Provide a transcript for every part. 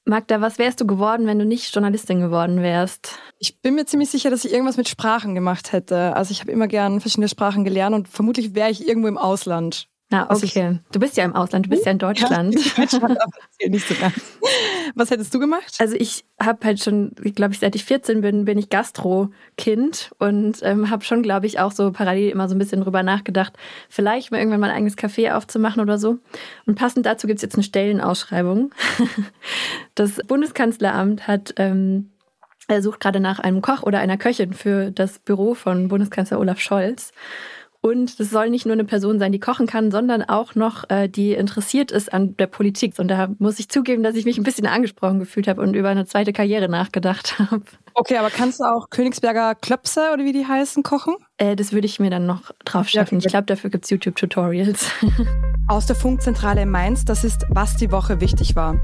Magda, was wärst du geworden, wenn du nicht Journalistin geworden wärst? Ich bin mir ziemlich sicher, dass ich irgendwas mit Sprachen gemacht hätte. Also ich habe immer gern verschiedene Sprachen gelernt und vermutlich wäre ich irgendwo im Ausland. Na, okay. Du bist ja im Ausland, du bist ja in Deutschland. Ja, nicht so ganz. Was hättest du gemacht? Also ich habe halt schon, glaube ich, seit ich 14 bin ich Gastro-Kind und habe schon, glaube ich, auch so parallel immer so ein bisschen drüber nachgedacht, vielleicht mal irgendwann mal ein eigenes Café aufzumachen oder so. Und passend dazu gibt es jetzt eine Stellenausschreibung. Das Bundeskanzleramt hat er sucht gerade nach einem Koch oder einer Köchin für das Büro von Bundeskanzler Olaf Scholz. Und es soll nicht nur eine Person sein, die kochen kann, sondern auch noch, die interessiert ist an der Politik. Und da muss ich zugeben, dass ich mich ein bisschen angesprochen gefühlt habe und über eine zweite Karriere nachgedacht habe. Okay, aber kannst du auch Königsberger Klöpse oder wie die heißen kochen? Das würde ich mir dann noch drauf schaffen. Ich glaube, dafür gibt es YouTube-Tutorials. Aus der Funkzentrale in Mainz, das ist, was die Woche wichtig war.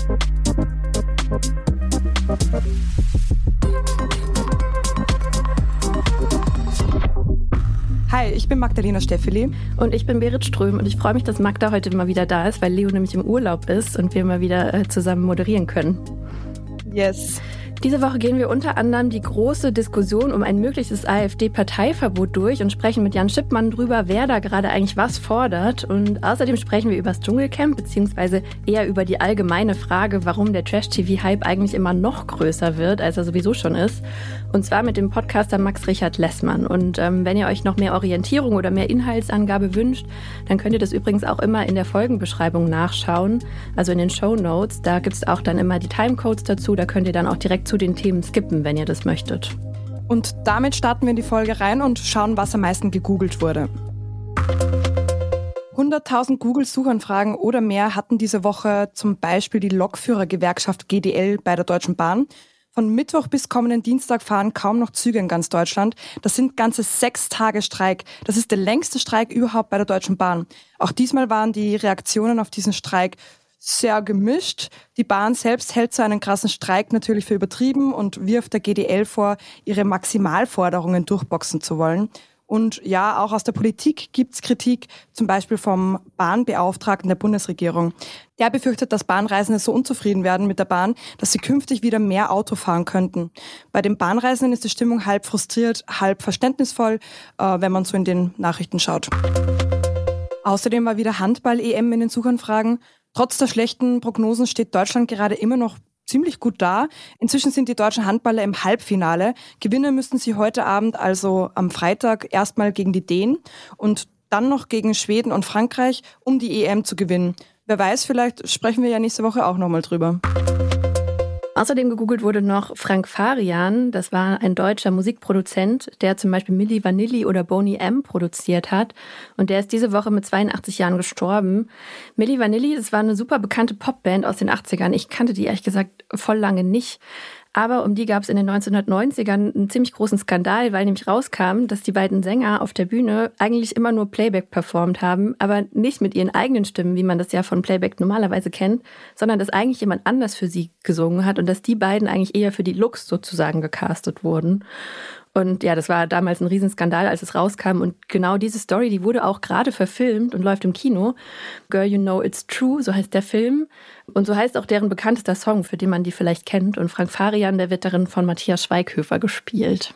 Hi, ich bin Magdalena Steffeli. Und ich bin Berit Ström und ich freue mich, dass Magda heute mal wieder da ist, weil Leo nämlich im Urlaub ist und wir mal wieder zusammen moderieren können. Yes. Diese Woche gehen wir unter anderem die große Diskussion um ein mögliches AfD-Parteiverbot durch und sprechen mit Jan Schippmann drüber, wer da gerade eigentlich was fordert. Und außerdem sprechen wir über das Dschungelcamp, beziehungsweise eher über die allgemeine Frage, warum der Trash-TV-Hype eigentlich immer noch größer wird, als er sowieso schon ist. Und zwar mit dem Podcaster Max Richard Lessmann. Und wenn ihr euch noch mehr Orientierung oder mehr Inhaltsangabe wünscht, dann könnt ihr das übrigens auch immer in der Folgenbeschreibung nachschauen, also in den Shownotes. Da gibt es auch dann immer die Timecodes dazu, da könnt ihr dann auch direkt zu den Themen skippen, wenn ihr das möchtet. Und damit starten wir in die Folge rein und schauen, was am meisten gegoogelt wurde. 100.000 Google-Suchanfragen oder mehr hatten diese Woche zum Beispiel die Lokführergewerkschaft GDL bei der Deutschen Bahn. Von Mittwoch bis kommenden Dienstag fahren kaum noch Züge in ganz Deutschland. Das sind ganze 6 Tage Streik. Das ist der längste Streik überhaupt bei der Deutschen Bahn. Auch diesmal waren die Reaktionen auf diesen Streik sehr gemischt. Die Bahn selbst hält so einen krassen Streik natürlich für übertrieben und wirft der GDL vor, ihre Maximalforderungen durchboxen zu wollen. Und ja, auch aus der Politik gibt's Kritik, zum Beispiel vom Bahnbeauftragten der Bundesregierung. Der befürchtet, dass Bahnreisende so unzufrieden werden mit der Bahn, dass sie künftig wieder mehr Auto fahren könnten. Bei den Bahnreisenden ist die Stimmung halb frustriert, halb verständnisvoll, wenn man so in den Nachrichten schaut. Außerdem war wieder Handball-EM in den Suchanfragen. Trotz der schlechten Prognosen steht Deutschland gerade immer noch ziemlich gut da. Inzwischen sind die deutschen Handballer im Halbfinale. Gewinnen müssten sie heute Abend, also am Freitag, erstmal gegen die Dänen und dann noch gegen Schweden und Frankreich, um die EM zu gewinnen. Wer weiß, vielleicht sprechen wir ja nächste Woche auch nochmal drüber. Außerdem gegoogelt wurde noch Frank Farian, das war ein deutscher Musikproduzent, der zum Beispiel Milli Vanilli oder Boney M. produziert hat. Und der ist diese Woche mit 82 Jahren gestorben. Milli Vanilli, das war eine super bekannte Popband aus den 80ern. Ich kannte die ehrlich gesagt voll lange nicht. Aber um die gab es in den 1990ern einen ziemlich großen Skandal, weil nämlich rauskam, dass die beiden Sänger auf der Bühne eigentlich immer nur Playback performt haben, aber nicht mit ihren eigenen Stimmen, wie man das ja von Playback normalerweise kennt, sondern dass eigentlich jemand anders für sie gesungen hat und dass die beiden eigentlich eher für die Looks sozusagen gecastet wurden. Und ja, das war damals ein Riesenskandal, als es rauskam. Und genau diese Story, die wurde auch gerade verfilmt und läuft im Kino. Girl, You Know It's True, so heißt der Film. Und so heißt auch deren bekanntester Song, für den man die vielleicht kennt. Und Frank Farian, der wird darin von Matthias Schweighöfer gespielt.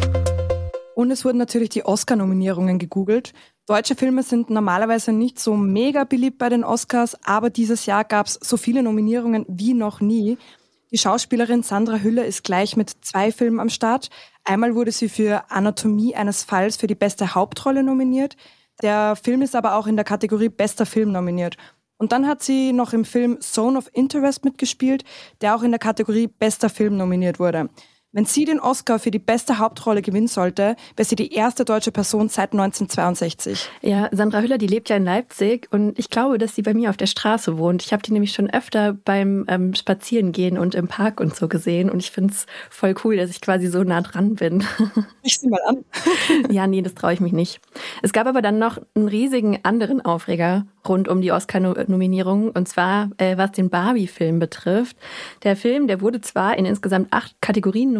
Und es wurden natürlich die Oscar-Nominierungen gegoogelt. Deutsche Filme sind normalerweise nicht so mega beliebt bei den Oscars, aber dieses Jahr gab es so viele Nominierungen wie noch nie. Die Schauspielerin Sandra Hüller ist gleich mit 2 Filmen am Start. Einmal wurde sie für Anatomie eines Falls für die beste Hauptrolle nominiert. Der Film ist aber auch in der Kategorie Bester Film nominiert. Und dann hat sie noch im Film Zone of Interest mitgespielt, der auch in der Kategorie Bester Film nominiert wurde. Wenn sie den Oscar für die beste Hauptrolle gewinnen sollte, wäre sie die erste deutsche Person seit 1962. Ja, Sandra Hüller, die lebt ja in Leipzig und ich glaube, dass sie bei mir auf der Straße wohnt. Ich habe die nämlich schon öfter beim Spazierengehen und im Park und so gesehen und ich finde es voll cool, dass ich quasi so nah dran bin. Ich sie mal an. Ja, nee, das traue ich mich nicht. Es gab aber dann noch einen riesigen anderen Aufreger rund um die Oscar-Nominierung und zwar was den Barbie-Film betrifft. Der Film, der wurde zwar in insgesamt 8 Kategorien nominiert,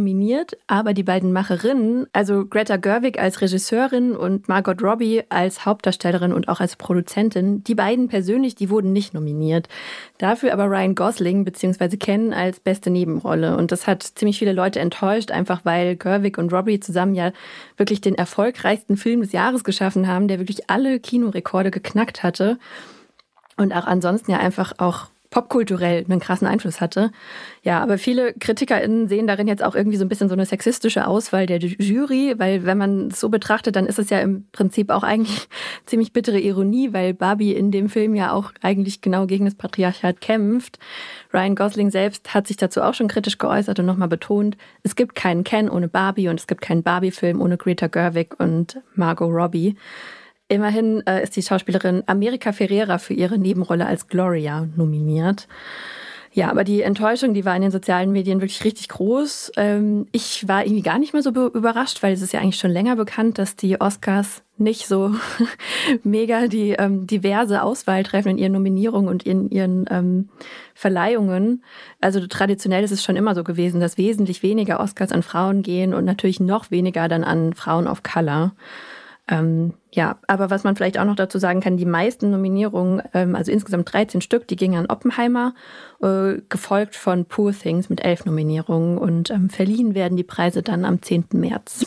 nominiert, aber die beiden Macherinnen, also Greta Gerwig als Regisseurin und Margot Robbie als Hauptdarstellerin und auch als Produzentin, die beiden persönlich, die wurden nicht nominiert. Dafür aber Ryan Gosling bzw. Ken als beste Nebenrolle. Und das hat ziemlich viele Leute enttäuscht, einfach weil Gerwig und Robbie zusammen ja wirklich den erfolgreichsten Film des Jahres geschaffen haben, der wirklich alle Kinorekorde geknackt hatte und auch ansonsten ja einfach auch popkulturell einen krassen Einfluss hatte. Ja, aber viele KritikerInnen sehen darin jetzt auch irgendwie so ein bisschen so eine sexistische Auswahl der Jury, weil wenn man es so betrachtet, dann ist es ja im Prinzip auch eigentlich ziemlich bittere Ironie, weil Barbie in dem Film ja auch eigentlich genau gegen das Patriarchat kämpft. Ryan Gosling selbst hat sich dazu auch schon kritisch geäußert und nochmal betont, es gibt keinen Ken ohne Barbie und es gibt keinen Barbie-Film ohne Greta Gerwig und Margot Robbie. Immerhin ist die Schauspielerin America Ferrera für ihre Nebenrolle als Gloria nominiert. Ja, aber die Enttäuschung, die war in den sozialen Medien wirklich richtig groß. Ich war irgendwie gar nicht mehr so überrascht, weil es ist ja eigentlich schon länger bekannt, dass die Oscars nicht so mega die diverse Auswahl treffen in ihren Nominierungen und in ihren Verleihungen. Also traditionell ist es schon immer so gewesen, dass wesentlich weniger Oscars an Frauen gehen und natürlich noch weniger dann an Frauen of Color. Ja, aber was man vielleicht auch noch dazu sagen kann, die meisten Nominierungen, also insgesamt 13 Stück, die gingen an Oppenheimer, gefolgt von Poor Things mit 11 Nominierungen und verliehen werden die Preise dann am 10. März.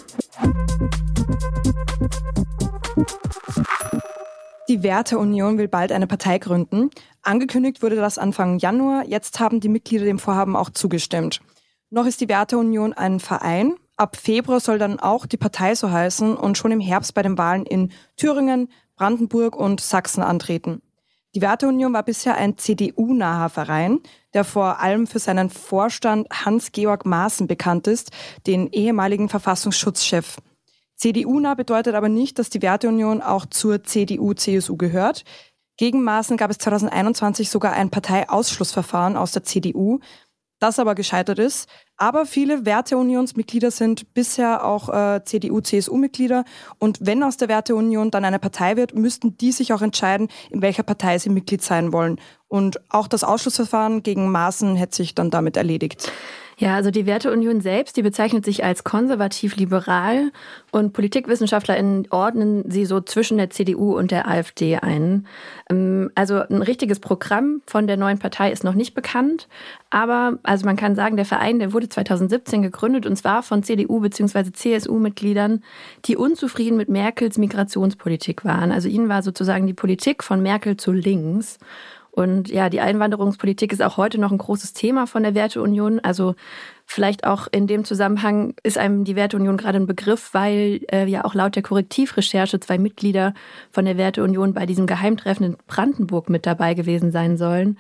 Die Werteunion will bald eine Partei gründen. Angekündigt wurde das Anfang Januar, jetzt haben die Mitglieder dem Vorhaben auch zugestimmt. Noch ist die Werteunion ein Verein. Ab Februar soll dann auch die Partei so heißen und schon im Herbst bei den Wahlen in Thüringen, Brandenburg und Sachsen antreten. Die Werteunion war bisher ein CDU-naher Verein, der vor allem für seinen Vorstand Hans-Georg Maaßen bekannt ist, den ehemaligen Verfassungsschutzchef. CDU-nah bedeutet aber nicht, dass die Werteunion auch zur CDU-CSU gehört. Gegen Maaßen gab es 2021 sogar ein Parteiausschlussverfahren aus der CDU, das aber gescheitert ist. Aber viele Werteunionsmitglieder sind bisher auch CDU-CSU-Mitglieder. Und wenn aus der Werteunion dann eine Partei wird, müssten die sich auch entscheiden, in welcher Partei sie Mitglied sein wollen. Und auch das Ausschlussverfahren gegen Maaßen hätte sich dann damit erledigt. Ja, also die Werteunion selbst, die bezeichnet sich als konservativ-liberal und PolitikwissenschaftlerInnen ordnen sie so zwischen der CDU und der AfD ein. Also ein richtiges Programm von der neuen Partei ist noch nicht bekannt, aber also man kann sagen, der Verein, der wurde 2017 gegründet und zwar von CDU- bzw. CSU-Mitgliedern, die unzufrieden mit Merkels Migrationspolitik waren. Also ihnen war sozusagen die Politik von Merkel zu links. Und ja, die Einwanderungspolitik ist auch heute noch ein großes Thema von der Werteunion. Also vielleicht auch in dem Zusammenhang ist einem die Werteunion gerade ein Begriff, weil ja auch laut der Korrektivrecherche 2 Mitglieder von der Werteunion bei diesem Geheimtreffen in Brandenburg mit dabei gewesen sein sollen.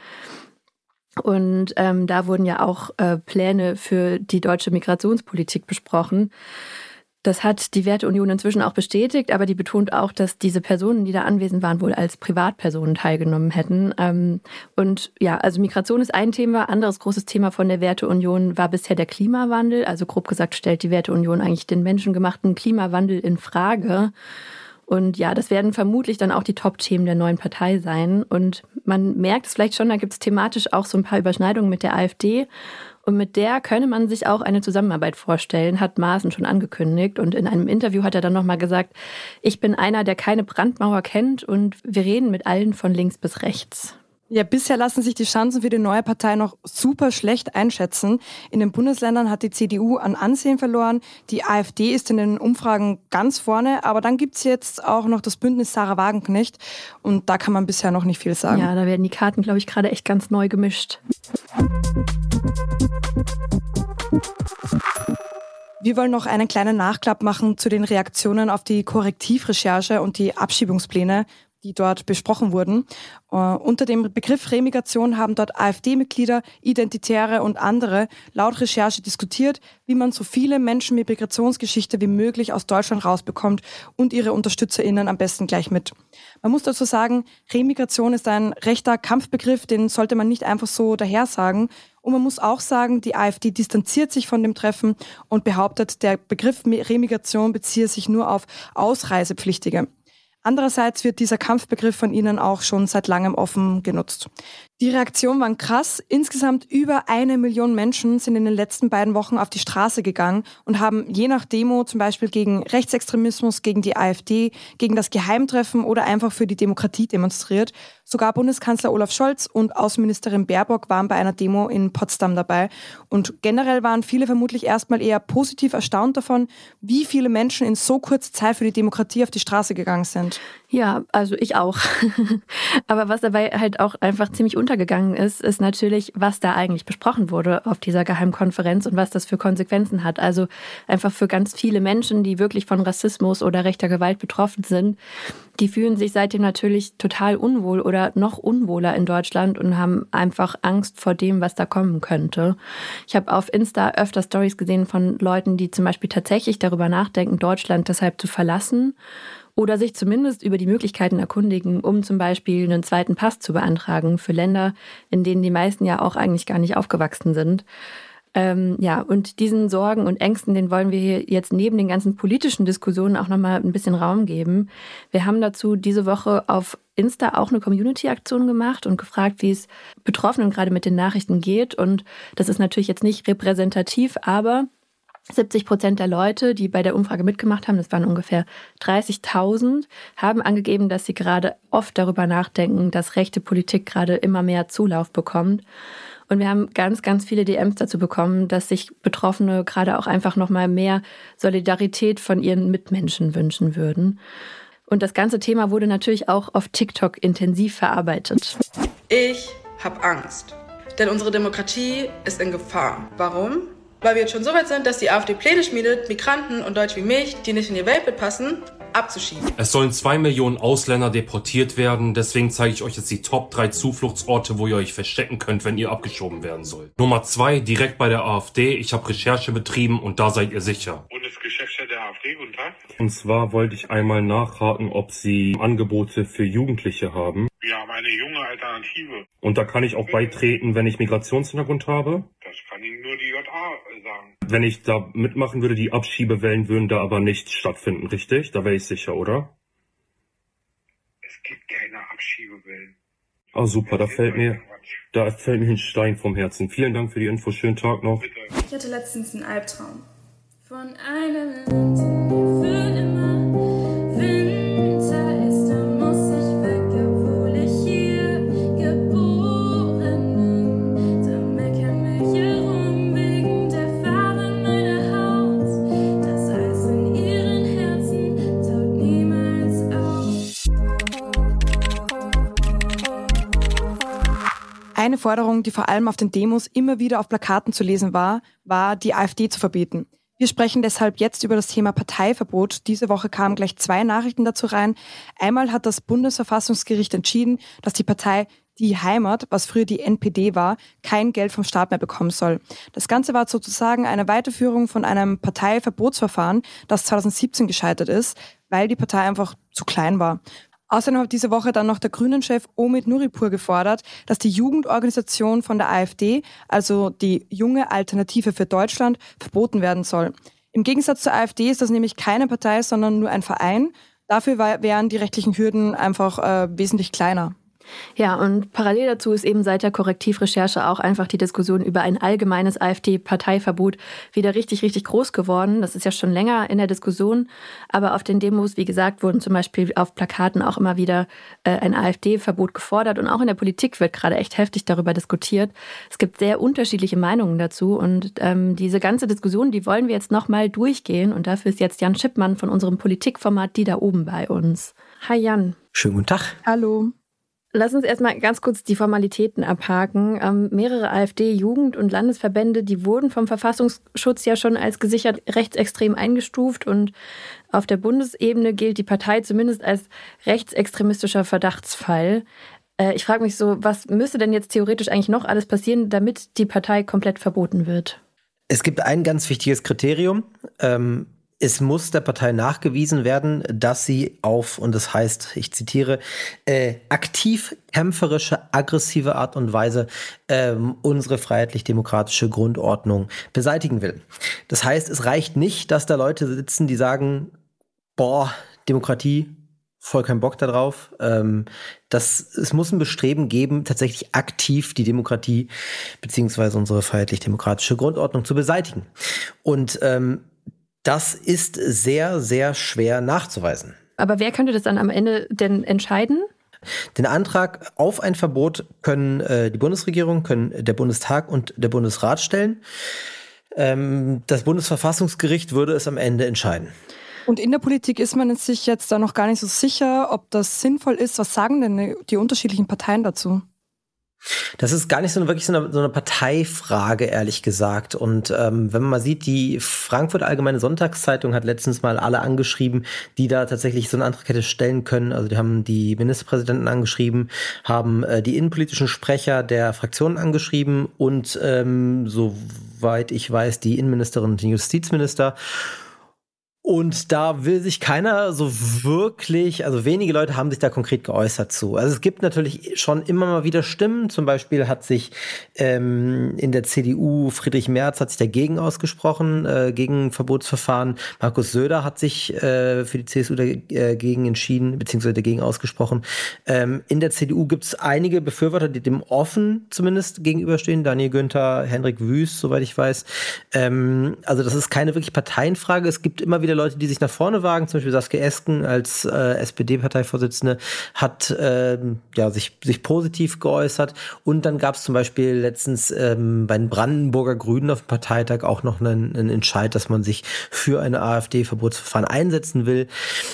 Und da wurden ja auch Pläne für die deutsche Migrationspolitik besprochen. Das hat die Werteunion inzwischen auch bestätigt, aber die betont auch, dass diese Personen, die da anwesend waren, wohl als Privatpersonen teilgenommen hätten. Und ja, also Migration ist ein Thema. Anderes großes Thema von der Werteunion war bisher der Klimawandel. Also grob gesagt stellt die Werteunion eigentlich den menschengemachten Klimawandel in Frage. Und ja, das werden vermutlich dann auch die Top-Themen der neuen Partei sein. Und man merkt es vielleicht schon, da gibt es thematisch auch so ein paar Überschneidungen mit der AfD. Und mit der könne man sich auch eine Zusammenarbeit vorstellen, hat Maaßen schon angekündigt. Und in einem Interview hat er dann nochmal gesagt, ich bin einer, der keine Brandmauer kennt und wir reden mit allen von links bis rechts. Ja, bisher lassen sich die Chancen für die neue Partei noch super schlecht einschätzen. In den Bundesländern hat die CDU an Ansehen verloren. Die AfD ist in den Umfragen ganz vorne. Aber dann gibt's jetzt auch noch das Bündnis Sarah Wagenknecht. Und da kann man bisher noch nicht viel sagen. Ja, da werden die Karten, glaube ich, gerade echt ganz neu gemischt. Wir wollen noch einen kleinen Nachklapp machen zu den Reaktionen auf die Korrektivrecherche und die Abschiebungspläne, die dort besprochen wurden. Unter dem Begriff Remigration haben dort AfD-Mitglieder, Identitäre und andere laut Recherche diskutiert, wie man so viele Menschen mit Migrationsgeschichte wie möglich aus Deutschland rausbekommt und ihre UnterstützerInnen am besten gleich mit. Man muss dazu sagen, Remigration ist ein rechter Kampfbegriff, den sollte man nicht einfach so daher sagen. Und man muss auch sagen, die AfD distanziert sich von dem Treffen und behauptet, der Begriff Remigration beziehe sich nur auf Ausreisepflichtige. Andererseits wird dieser Kampfbegriff von ihnen auch schon seit langem offen genutzt. Die Reaktionen waren krass. Insgesamt über 1 Million Menschen sind in den letzten beiden Wochen auf die Straße gegangen und haben je nach Demo zum Beispiel gegen Rechtsextremismus, gegen die AfD, gegen das Geheimtreffen oder einfach für die Demokratie demonstriert. Sogar Bundeskanzler Olaf Scholz und Außenministerin Baerbock waren bei einer Demo in Potsdam dabei. Und generell waren viele vermutlich erstmal eher positiv erstaunt davon, wie viele Menschen in so kurzer Zeit für die Demokratie auf die Straße gegangen sind. Ja, also ich auch. Aber was dabei halt auch einfach ziemlich untergegangen ist natürlich, was da eigentlich besprochen wurde auf dieser Geheimkonferenz und was das für Konsequenzen hat. Also einfach für ganz viele Menschen, die wirklich von Rassismus oder rechter Gewalt betroffen sind, die fühlen sich seitdem natürlich total unwohl oder noch unwohler in Deutschland und haben einfach Angst vor dem, was da kommen könnte. Ich habe auf Insta öfter Stories gesehen von Leuten, die zum Beispiel tatsächlich darüber nachdenken, Deutschland deshalb zu verlassen oder sich zumindest über die Möglichkeiten erkundigen, um zum Beispiel einen zweiten Pass zu beantragen für Länder, in denen die meisten ja auch eigentlich gar nicht aufgewachsen sind. Und diesen Sorgen und Ängsten, den wollen wir hier jetzt neben den ganzen politischen Diskussionen auch nochmal ein bisschen Raum geben. Wir haben dazu diese Woche auf Insta auch eine Community-Aktion gemacht und gefragt, wie es Betroffenen gerade mit den Nachrichten geht. Und das ist natürlich jetzt nicht repräsentativ, aber 70% der Leute, die bei der Umfrage mitgemacht haben, das waren ungefähr 30.000, haben angegeben, dass sie gerade oft darüber nachdenken, dass rechte Politik gerade immer mehr Zulauf bekommt. Und wir haben ganz, ganz viele DMs dazu bekommen, dass sich Betroffene gerade auch einfach nochmal mehr Solidarität von ihren Mitmenschen wünschen würden. Und das ganze Thema wurde natürlich auch auf TikTok intensiv verarbeitet. Ich habe Angst, denn unsere Demokratie ist in Gefahr. Warum? Weil wir jetzt schon so weit sind, dass die AfD Pläne schmiedet, Migranten und Deutsche wie mich, die nicht in ihr Weltbild passen, abzuschieben. Es sollen 2 Millionen Ausländer deportiert werden, deswegen zeige ich euch jetzt die Top 3 Zufluchtsorte, wo ihr euch verstecken könnt, wenn ihr abgeschoben werden sollt. Nummer 2, direkt bei der AfD. Ich habe Recherche betrieben und da seid ihr sicher. Bundesgeschäftsstelle der AfD, guten Tag. Und zwar wollte ich einmal nachhaken, ob sie Angebote für Jugendliche haben. Wir haben eine junge Alternative. Und da kann ich auch beitreten, wenn ich Migrationshintergrund habe? Das kann Ihnen nur die JA sagen. Wenn ich da mitmachen würde, die Abschiebewellen würden da aber nicht stattfinden, richtig? Da wäre ich sicher, oder? Es gibt keine Abschiebewellen. Ah, super, da fällt mir ein Stein vom Herzen. Vielen Dank für die Info, schönen Tag noch. Bitte. Ich hatte letztens einen Albtraum. Von einem Land für immer. Winter ist, da muss ich weg, obwohl ich hier geboren bin. Da meckern welche rum wegen der Farbe meiner Haut. Das Eis in ihren Herzen taut niemals aus. Eine Forderung, die vor allem auf den Demos immer wieder auf Plakaten zu lesen war, die AfD zu verbieten. Wir sprechen deshalb jetzt über das Thema Parteiverbot. Diese Woche kamen gleich 2 Nachrichten dazu rein. Einmal hat das Bundesverfassungsgericht entschieden, dass die Partei Die Heimat, was früher die NPD war, kein Geld vom Staat mehr bekommen soll. Das Ganze war sozusagen eine Weiterführung von einem Parteiverbotsverfahren, das 2017 gescheitert ist, weil die Partei einfach zu klein war. Außerdem hat diese Woche dann noch der Grünen-Chef Omid Nuripur gefordert, dass die Jugendorganisation von der AfD, also die Junge Alternative für Deutschland, verboten werden soll. Im Gegensatz zur AfD ist das nämlich keine Partei, sondern nur ein Verein. Dafür wären die rechtlichen Hürden einfach wesentlich kleiner. Ja, und parallel dazu ist eben seit der Korrektivrecherche auch einfach die Diskussion über ein allgemeines AfD-Parteiverbot wieder richtig, richtig groß geworden. Das ist ja schon länger in der Diskussion. Aber auf den Demos, wie gesagt, wurden zum Beispiel auf Plakaten auch immer wieder ein AfD-Verbot gefordert. Und auch in der Politik wird gerade echt heftig darüber diskutiert. Es gibt sehr unterschiedliche Meinungen dazu. Und diese ganze Diskussion, die wollen wir jetzt nochmal durchgehen. Und dafür ist jetzt Jan Schippmann von unserem Politikformat Die da oben bei uns. Hi Jan. Schönen guten Tag. Hallo. Lass uns erstmal ganz kurz die Formalitäten abhaken. Mehrere AfD-Jugend- und Landesverbände, die wurden vom Verfassungsschutz ja schon als gesichert rechtsextrem eingestuft. Und auf der Bundesebene gilt die Partei zumindest als rechtsextremistischer Verdachtsfall. Ich frage mich so, was müsste denn jetzt theoretisch eigentlich noch alles passieren, damit die Partei komplett verboten wird? Es gibt ein ganz wichtiges Kriterium. Es muss der Partei nachgewiesen werden, dass sie auf, und das heißt, ich zitiere, aktiv kämpferische, aggressive Art und Weise unsere freiheitlich-demokratische Grundordnung beseitigen will. Das heißt, es reicht nicht, dass da Leute sitzen, die sagen, boah, Demokratie voll keinen Bock darauf. Es muss ein Bestreben geben, tatsächlich aktiv die Demokratie beziehungsweise unsere freiheitlich-demokratische Grundordnung zu beseitigen. Und das ist sehr, sehr schwer nachzuweisen. Aber wer könnte das dann am Ende denn entscheiden? Den Antrag auf ein Verbot können die Bundesregierung, können der Bundestag und der Bundesrat stellen. Das Bundesverfassungsgericht würde es am Ende entscheiden. Und in der Politik ist man sich jetzt da noch gar nicht so sicher, ob das sinnvoll ist. Was sagen denn die unterschiedlichen Parteien dazu? Das ist gar nicht wirklich so eine Parteifrage, ehrlich gesagt. Und wenn man mal sieht, die Frankfurter Allgemeine Sonntagszeitung hat letztens mal alle angeschrieben, die da tatsächlich so einen Antrag hätte stellen können. Also die haben die Ministerpräsidenten angeschrieben, haben die innenpolitischen Sprecher der Fraktionen angeschrieben und soweit ich weiß, die Innenministerin und den Justizminister. Und da will sich keiner so wirklich, also wenige Leute haben sich da konkret geäußert zu. Also es gibt natürlich schon immer mal wieder Stimmen. Zum Beispiel hat sich in der CDU Friedrich Merz hat sich dagegen ausgesprochen, gegen Verbotsverfahren. Markus Söder hat sich für die CSU dagegen entschieden, beziehungsweise dagegen ausgesprochen. In der CDU gibt es einige Befürworter, die dem offen zumindest gegenüberstehen. Daniel Günther, Hendrik Wüst, soweit ich weiß. Also das ist keine wirklich Parteienfrage. Es gibt immer wieder Leute, die sich nach vorne wagen, zum Beispiel Saskia Esken als SPD-Parteivorsitzende hat sich positiv geäußert. Und dann gab es zum Beispiel letztens bei den Brandenburger Grünen auf dem Parteitag auch noch einen Entscheid, dass man sich für eine AfD-Verbotsverfahren einsetzen will.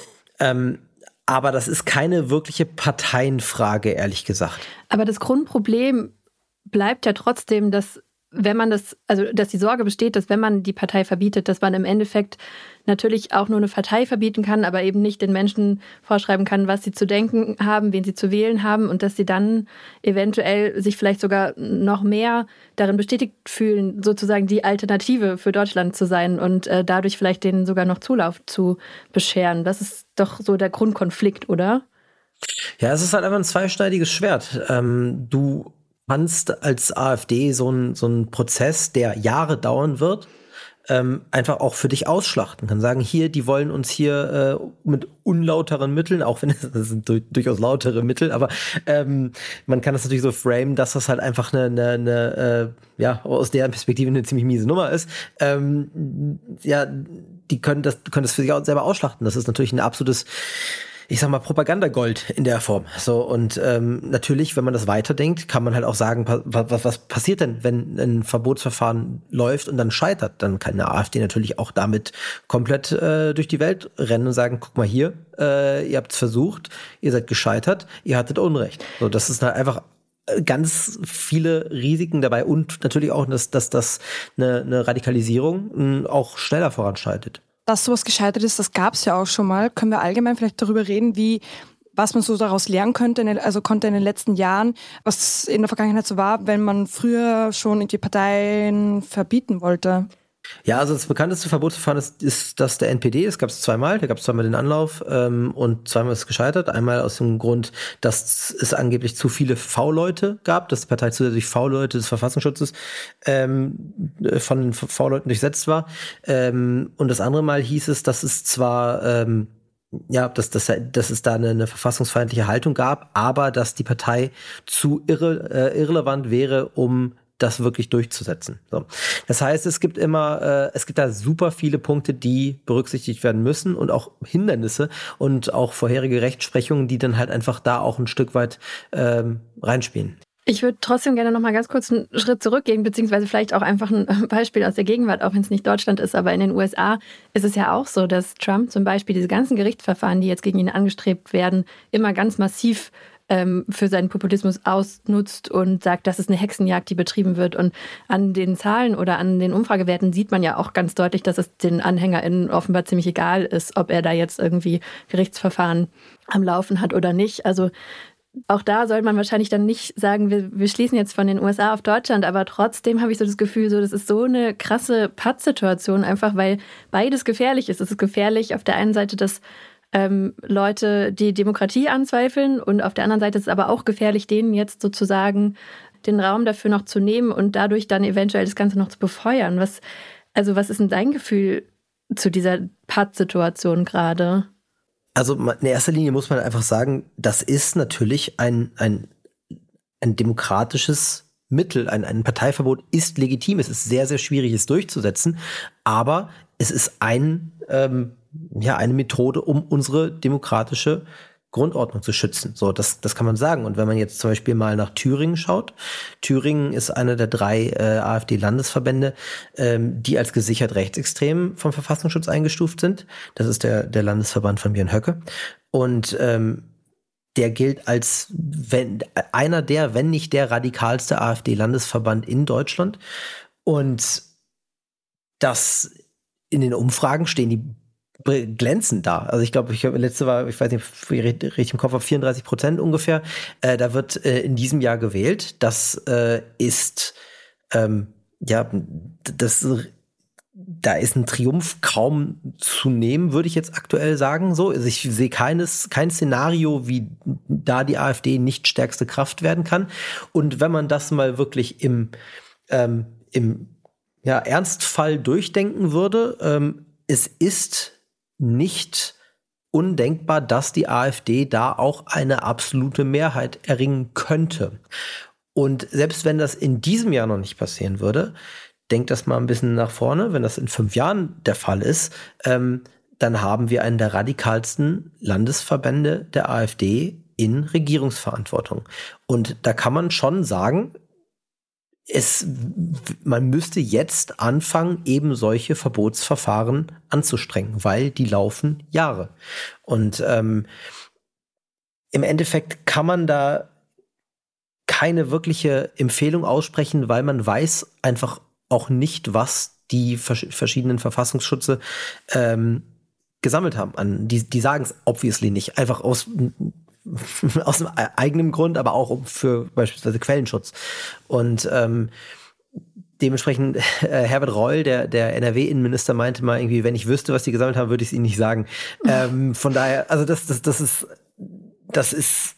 Aber das ist keine wirkliche Parteienfrage, ehrlich gesagt. Aber das Grundproblem bleibt ja trotzdem, dass dass die Sorge besteht, dass wenn man die Partei verbietet, dass man im Endeffekt natürlich auch nur eine Partei verbieten kann, aber eben nicht den Menschen vorschreiben kann, was sie zu denken haben, wen sie zu wählen haben und dass sie dann eventuell sich vielleicht sogar noch mehr darin bestätigt fühlen, sozusagen die Alternative für Deutschland zu sein und dadurch vielleicht denen sogar noch Zulauf zu bescheren. Das ist doch so der Grundkonflikt, oder? Ja, es ist halt einfach ein zweischneidiges Schwert. Du kannst als AfD so einen Prozess, der Jahre dauern wird, einfach auch für dich ausschlachten. Kann sagen, hier, die wollen uns hier mit unlauteren Mitteln, auch wenn das sind durchaus lautere Mittel, aber man kann das natürlich so framen, dass das halt einfach eine aus deren Perspektive eine ziemlich miese Nummer ist. Die können das für sich auch selber ausschlachten. Das ist natürlich ein absolutes, ich sag mal, Propagandagold in der Form. So, und natürlich, wenn man das weiterdenkt, kann man halt auch sagen, was passiert denn, wenn ein Verbotsverfahren läuft und dann scheitert? Dann kann eine AfD natürlich auch damit komplett durch die Welt rennen und sagen, guck mal hier, ihr habt's versucht, ihr seid gescheitert, ihr hattet Unrecht. So, das ist halt einfach ganz viele Risiken dabei und natürlich auch, dass das eine Radikalisierung auch schneller voranschreitet. Dass sowas gescheitert ist, das gab es ja auch schon mal. Können wir allgemein vielleicht darüber reden, was man so daraus lernen konnte in den letzten Jahren, was in der Vergangenheit so war, wenn man früher schon die Parteien verbieten wollte? Ja, also das bekannteste Verbotsverfahren ist das der NPD. Das gab es zweimal. Da gab es zweimal den Anlauf und zweimal ist es gescheitert. Einmal aus dem Grund, dass es angeblich zu viele V-Leute gab, dass die Partei zusätzlich V-Leute des Verfassungsschutzes von V-Leuten durchsetzt war. Und das andere Mal hieß es, dass es zwar dass es da eine verfassungsfeindliche Haltung gab, aber dass die Partei zu irrelevant wäre, um das wirklich durchzusetzen. So. Das heißt, es gibt da super viele Punkte, die berücksichtigt werden müssen und auch Hindernisse und auch vorherige Rechtsprechungen, die dann halt einfach da auch ein Stück weit reinspielen. Ich würde trotzdem gerne noch mal ganz kurz einen Schritt zurückgehen, beziehungsweise vielleicht auch einfach ein Beispiel aus der Gegenwart, auch wenn es nicht Deutschland ist, aber in den USA ist es ja auch so, dass Trump zum Beispiel diese ganzen Gerichtsverfahren, die jetzt gegen ihn angestrebt werden, immer ganz massiv für seinen Populismus ausnutzt und sagt, das ist eine Hexenjagd, die betrieben wird. Und an den Zahlen oder an den Umfragewerten sieht man ja auch ganz deutlich, dass es den AnhängerInnen offenbar ziemlich egal ist, ob er da jetzt irgendwie Gerichtsverfahren am Laufen hat oder nicht. Also auch da soll man wahrscheinlich dann nicht sagen, wir schließen jetzt von den USA auf Deutschland, aber trotzdem habe ich so das Gefühl, das ist so eine krasse Pattsituation, einfach weil beides gefährlich ist. Es ist gefährlich auf der einen Seite, dass Leute die Demokratie anzweifeln und auf der anderen Seite ist es aber auch gefährlich, denen jetzt sozusagen den Raum dafür noch zu nehmen und dadurch dann eventuell das Ganze noch zu befeuern. Was ist denn dein Gefühl zu dieser Pattsituation gerade? Also in erster Linie muss man einfach sagen, das ist natürlich ein demokratisches Mittel. Ein Parteiverbot ist legitim. Es ist sehr, sehr schwierig, es durchzusetzen. Aber es ist eine Methode, um unsere demokratische Grundordnung zu schützen. So, das kann man sagen. Und wenn man jetzt zum Beispiel mal nach Thüringen schaut, Thüringen ist einer der 3 AfD-Landesverbände, die als gesichert rechtsextrem vom Verfassungsschutz eingestuft sind. Das ist der Landesverband von Björn Höcke. Und der gilt als wenn nicht der radikalste AfD-Landesverband in Deutschland. Und das in den Umfragen stehen die glänzend da. Also ich glaube, letzte war, ich weiß nicht, richtig im Kopf, auf 34% ungefähr. Da wird in diesem Jahr gewählt. Das ist da ist ein Triumph kaum zu nehmen, würde ich jetzt aktuell sagen. So, also ich sehe kein Szenario, wie da die AfD nicht stärkste Kraft werden kann. Und wenn man das mal wirklich im Ernstfall durchdenken würde, es ist nicht undenkbar, dass die AfD da auch eine absolute Mehrheit erringen könnte. Und selbst wenn das in diesem Jahr noch nicht passieren würde, denkt das mal ein bisschen nach vorne, wenn das in 5 Jahren der Fall ist, dann haben wir einen der radikalsten Landesverbände der AfD in Regierungsverantwortung. Und da kann man schon sagen, man müsste jetzt anfangen, eben solche Verbotsverfahren anzustrengen, weil die laufen Jahre. Und im Endeffekt kann man da keine wirkliche Empfehlung aussprechen, weil man weiß einfach auch nicht, was die verschiedenen Verfassungsschützer gesammelt haben. Die sagen es obviously nicht, einfach aus dem eigenen Grund, aber auch für beispielsweise Quellenschutz. Und dementsprechend Herbert Reul, der NRW-Innenminister, meinte mal irgendwie, wenn ich wüsste, was die gesammelt haben, würde ich es ihnen nicht sagen. Von daher, also das ist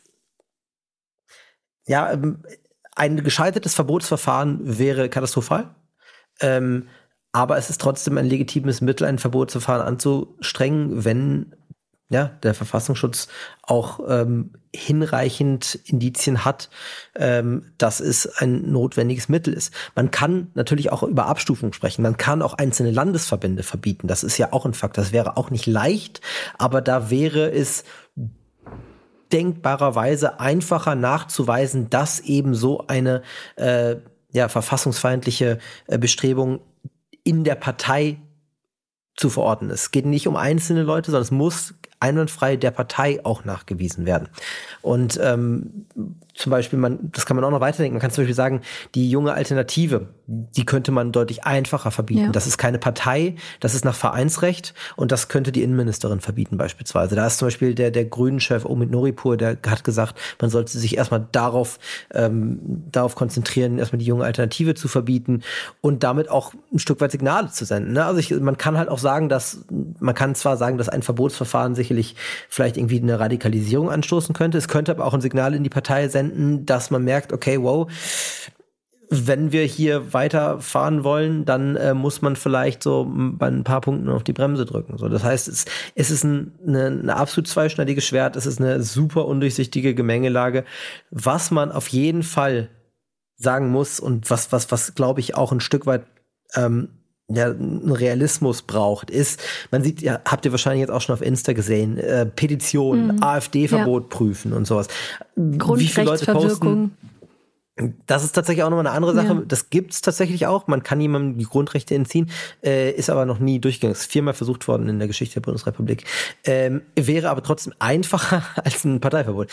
ja ein gescheitertes Verbotsverfahren wäre katastrophal. Aber es ist trotzdem ein legitimes Mittel, ein Verbotsverfahren anzustrengen, wenn der Verfassungsschutz auch hinreichend Indizien hat, dass es ein notwendiges Mittel ist. Man kann natürlich auch über Abstufung sprechen. Man kann auch einzelne Landesverbände verbieten. Das ist ja auch ein Fakt. Das wäre auch nicht leicht, aber da wäre es denkbarerweise einfacher nachzuweisen, dass eben so eine verfassungsfeindliche Bestrebung in der Partei zu verorten ist. Es geht nicht um einzelne Leute, sondern es muss einwandfrei der Partei auch nachgewiesen werden. Und zum Beispiel, das kann man auch noch weiterdenken, man kann zum Beispiel sagen, die junge Alternative, die könnte man deutlich einfacher verbieten. Ja. Das ist keine Partei, das ist nach Vereinsrecht und das könnte die Innenministerin verbieten beispielsweise. Da ist zum Beispiel der Grünen-Chef Omid Noripur, der hat gesagt, man sollte sich erstmal darauf konzentrieren, erstmal die junge Alternative zu verbieten und damit auch ein Stück weit Signale zu senden. Ne? Also man kann halt auch sagen, dass ein Verbotsverfahren sicherlich vielleicht irgendwie eine Radikalisierung anstoßen könnte. Es könnte aber auch ein Signal in die Partei senden, dass man merkt, okay, wow, wenn wir hier weiterfahren wollen, dann muss man vielleicht so bei ein paar Punkten auf die Bremse drücken. So, das heißt, es ist eine absolut zweischneidiges Schwert, es ist eine super undurchsichtige Gemengelage, was man auf jeden Fall sagen muss und was glaube ich auch ein Stück weit einen Realismus braucht, ist, man sieht, habt ihr wahrscheinlich jetzt auch schon auf Insta gesehen, Petitionen, AfD-Verbot prüfen und sowas. Wie viele Leute posten? Das ist tatsächlich auch nochmal eine andere Sache. Ja. Das gibt's tatsächlich auch. Man kann jemandem die Grundrechte entziehen, ist aber noch nie durchgegangen. Ist 4-mal versucht worden in der Geschichte der Bundesrepublik. Wäre aber trotzdem einfacher als ein Parteiverbot.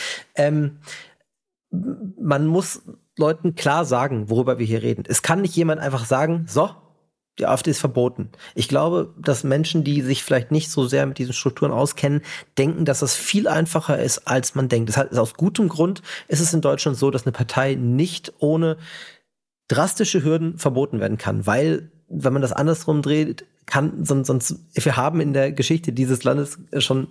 Man muss Leuten klar sagen, worüber wir hier reden. Es kann nicht jemand einfach sagen, so, die AfD ist verboten. Ich glaube, dass Menschen, die sich vielleicht nicht so sehr mit diesen Strukturen auskennen, denken, dass das viel einfacher ist, als man denkt. Das heißt, aus gutem Grund ist es in Deutschland so, dass eine Partei nicht ohne drastische Hürden verboten werden kann, weil, wenn man das andersrum dreht, wir haben in der Geschichte dieses Landes schon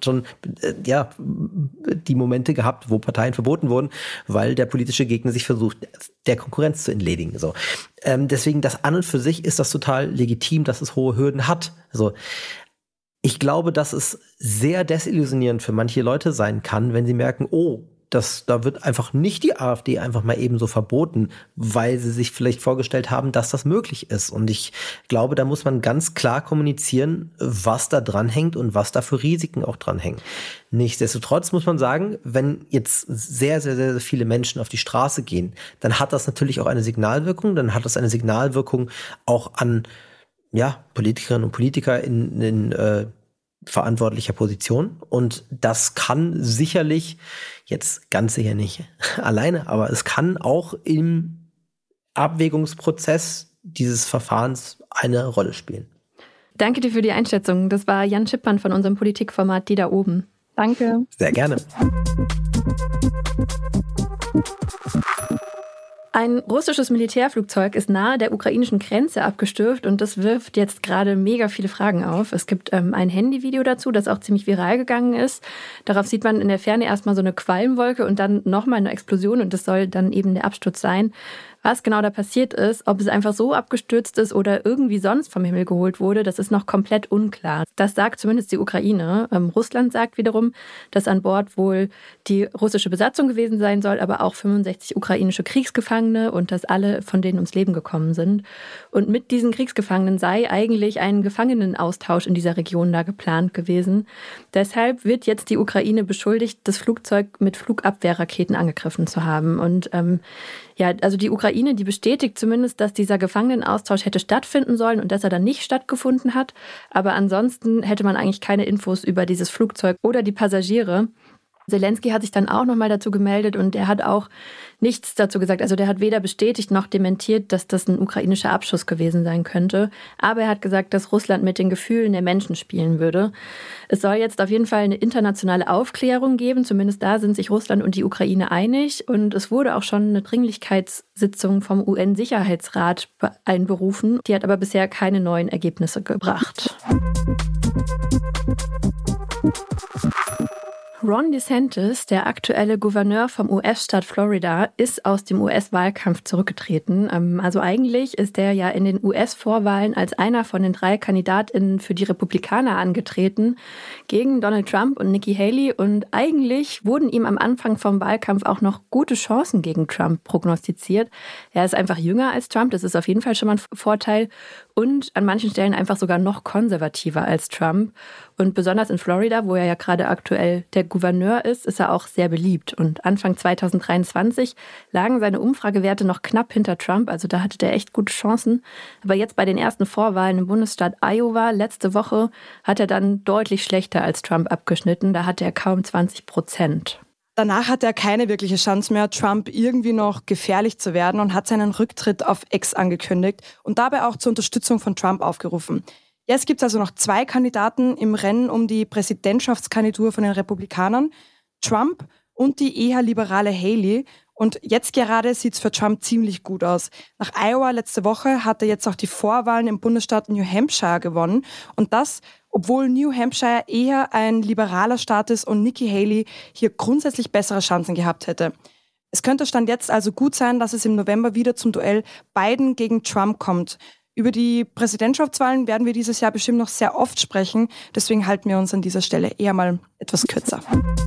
die Momente gehabt, wo Parteien verboten wurden, weil der politische Gegner sich versucht, der Konkurrenz zu entledigen. So, deswegen, das an und für sich ist das total legitim, dass es hohe Hürden hat. So, Ich glaube, dass es sehr desillusionierend für manche Leute sein kann, wenn sie merken, da wird einfach nicht die AfD einfach mal eben so verboten, weil sie sich vielleicht vorgestellt haben, dass das möglich ist. Und ich glaube, da muss man ganz klar kommunizieren, was da dran hängt und was da für Risiken auch dran hängen. Nichtsdestotrotz muss man sagen, wenn jetzt sehr, sehr, sehr viele Menschen auf die Straße gehen, dann hat das natürlich auch eine Signalwirkung. Dann hat das eine Signalwirkung auch an Politikerinnen und Politiker in verantwortlicher Position. Und das kann sicherlich, jetzt ganz sicher nicht alleine, aber es kann auch im Abwägungsprozess dieses Verfahrens eine Rolle spielen. Danke dir für die Einschätzung. Das war Jan Schippmann von unserem Politikformat Die da oben. Danke. Sehr gerne. Ein russisches Militärflugzeug ist nahe der ukrainischen Grenze abgestürzt und das wirft jetzt gerade mega viele Fragen auf. Es gibt ein Handyvideo dazu, das auch ziemlich viral gegangen ist. Darauf sieht man in der Ferne erstmal so eine Qualmwolke und dann nochmal eine Explosion und das soll dann eben der Absturz sein. Was genau da passiert ist, ob es einfach so abgestürzt ist oder irgendwie sonst vom Himmel geholt wurde, das ist noch komplett unklar. Das sagt zumindest die Ukraine. Russland sagt wiederum, dass an Bord wohl die russische Besatzung gewesen sein soll, aber auch 65 ukrainische Kriegsgefangene und dass alle von denen ums Leben gekommen sind. Und mit diesen Kriegsgefangenen sei eigentlich ein Gefangenenaustausch in dieser Region da geplant gewesen. Deshalb wird jetzt die Ukraine beschuldigt, das Flugzeug mit Flugabwehrraketen angegriffen zu haben. Und also die Ukraine, die bestätigt zumindest, dass dieser Gefangenenaustausch hätte stattfinden sollen und dass er dann nicht stattgefunden hat. Aber ansonsten hätte man eigentlich keine Infos über dieses Flugzeug oder die Passagiere. Zelensky hat sich dann auch nochmal dazu gemeldet und er hat auch nichts dazu gesagt. Also der hat weder bestätigt noch dementiert, dass das ein ukrainischer Abschuss gewesen sein könnte. Aber er hat gesagt, dass Russland mit den Gefühlen der Menschen spielen würde. Es soll jetzt auf jeden Fall eine internationale Aufklärung geben. Zumindest da sind sich Russland und die Ukraine einig. Und es wurde auch schon eine Dringlichkeitssitzung vom UN-Sicherheitsrat einberufen. Die hat aber bisher keine neuen Ergebnisse gebracht. Ron DeSantis, der aktuelle Gouverneur vom US-Staat Florida, ist aus dem US-Wahlkampf zurückgetreten. Also eigentlich ist er ja in den US-Vorwahlen als einer von den 3 KandidatInnen für die Republikaner angetreten gegen Donald Trump und Nikki Haley. Und eigentlich wurden ihm am Anfang vom Wahlkampf auch noch gute Chancen gegen Trump prognostiziert. Er ist einfach jünger als Trump, das ist auf jeden Fall schon mal ein Vorteil. Und an manchen Stellen einfach sogar noch konservativer als Trump. Und besonders in Florida, wo er ja gerade aktuell der Gouverneur ist er auch sehr beliebt. Und Anfang 2023 lagen seine Umfragewerte noch knapp hinter Trump. Also da hatte der echt gute Chancen. Aber jetzt bei den ersten Vorwahlen im Bundesstaat Iowa letzte Woche hat er dann deutlich schlechter als Trump abgeschnitten. Da hatte er kaum 20%. Danach hatte er keine wirkliche Chance mehr, Trump irgendwie noch gefährlich zu werden und hat seinen Rücktritt auf X angekündigt und dabei auch zur Unterstützung von Trump aufgerufen. Jetzt gibt es also noch 2 Kandidaten im Rennen um die Präsidentschaftskandidatur von den Republikanern, Trump und die eher liberale Haley. Und jetzt gerade sieht es für Trump ziemlich gut aus. Nach Iowa letzte Woche hat er jetzt auch die Vorwahlen im Bundesstaat New Hampshire gewonnen. Und das, obwohl New Hampshire eher ein liberaler Staat ist und Nikki Haley hier grundsätzlich bessere Chancen gehabt hätte. Es könnte Stand jetzt also gut sein, dass es im November wieder zum Duell Biden gegen Trump kommt. Über die Präsidentschaftswahlen werden wir dieses Jahr bestimmt noch sehr oft sprechen. Deswegen halten wir uns an dieser Stelle eher mal etwas kürzer.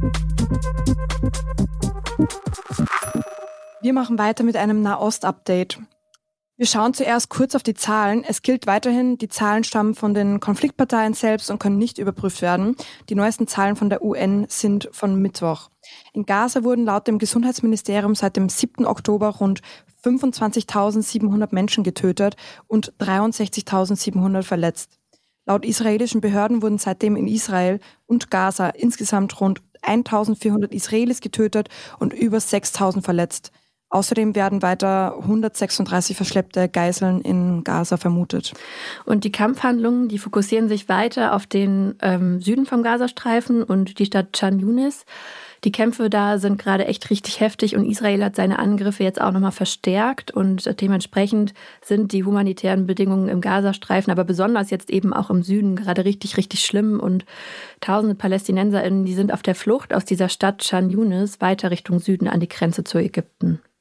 Wir machen weiter mit einem Nahost-Update. Wir schauen zuerst kurz auf die Zahlen. Es gilt weiterhin, die Zahlen stammen von den Konfliktparteien selbst und können nicht überprüft werden. Die neuesten Zahlen von der UN sind von Mittwoch. In Gaza wurden laut dem Gesundheitsministerium seit dem 7. Oktober rund 25.700 Menschen getötet und 63.700 verletzt. Laut israelischen Behörden wurden seitdem in Israel und Gaza insgesamt rund 1.400 Israelis getötet und über 6.000 verletzt. Außerdem werden weiter 136 verschleppte Geiseln in Gaza vermutet. Und die Kampfhandlungen, die fokussieren sich weiter auf den Süden vom Gazastreifen und die Stadt Khan Yunis. Die Kämpfe da sind gerade echt richtig heftig und Israel hat seine Angriffe jetzt auch nochmal verstärkt und dementsprechend sind die humanitären Bedingungen im Gazastreifen, aber besonders jetzt eben auch im Süden gerade richtig, richtig schlimm und tausende PalästinenserInnen, die sind auf der Flucht aus dieser Stadt Khan Yunis weiter Richtung Süden an die Grenze zu Ägypten.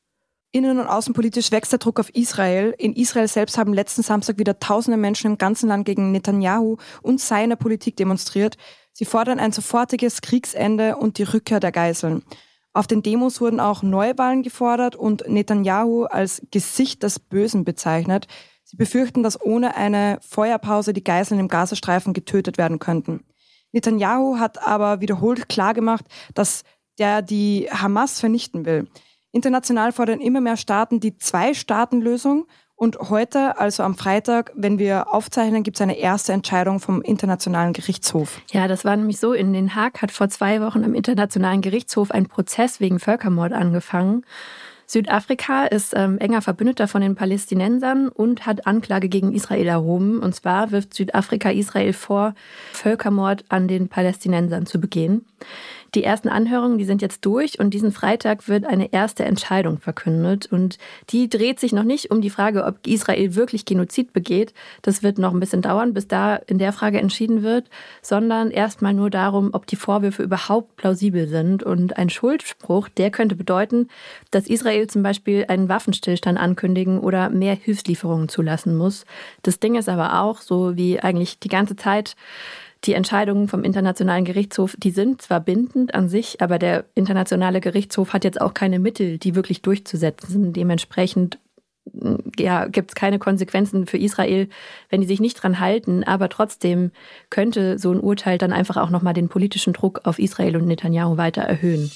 Innen- und außenpolitisch wächst der Druck auf Israel. In Israel selbst haben letzten Samstag wieder tausende Menschen im ganzen Land gegen Netanyahu und seine Politik demonstriert. Sie fordern ein sofortiges Kriegsende und die Rückkehr der Geiseln. Auf den Demos wurden auch Neuwahlen gefordert und Netanyahu als Gesicht des Bösen bezeichnet. Sie befürchten, dass ohne eine Feuerpause die Geiseln im Gazastreifen getötet werden könnten. Netanyahu hat aber wiederholt klargemacht, dass der die Hamas vernichten will. International fordern immer mehr Staaten die Zwei-Staaten-Lösung. Und heute, also am Freitag, wenn wir aufzeichnen, gibt es eine erste Entscheidung vom Internationalen Gerichtshof. Ja, das war nämlich so. In Den Haag hat vor 2 Wochen am Internationalen Gerichtshof ein Prozess wegen Völkermord angefangen. Südafrika ist enger Verbündeter von den Palästinensern und hat Anklage gegen Israel erhoben. Und zwar wirft Südafrika Israel vor, Völkermord an den Palästinensern zu begehen. Die ersten Anhörungen, die sind jetzt durch und diesen Freitag wird eine erste Entscheidung verkündet. Und die dreht sich noch nicht um die Frage, ob Israel wirklich Genozid begeht. Das wird noch ein bisschen dauern, bis da in der Frage entschieden wird, sondern erstmal nur darum, ob die Vorwürfe überhaupt plausibel sind. Und ein Schuldspruch, der könnte bedeuten, dass Israel zum Beispiel einen Waffenstillstand ankündigen oder mehr Hilfslieferungen zulassen muss. Das Ding ist aber auch, so wie eigentlich die ganze Zeit, die Entscheidungen vom Internationalen Gerichtshof, die sind zwar bindend an sich, aber der Internationale Gerichtshof hat jetzt auch keine Mittel, die wirklich durchzusetzen sind. Dementsprechend gibt es keine Konsequenzen für Israel, wenn die sich nicht dran halten. Aber trotzdem könnte so ein Urteil dann einfach auch nochmal den politischen Druck auf Israel und Netanyahu weiter erhöhen.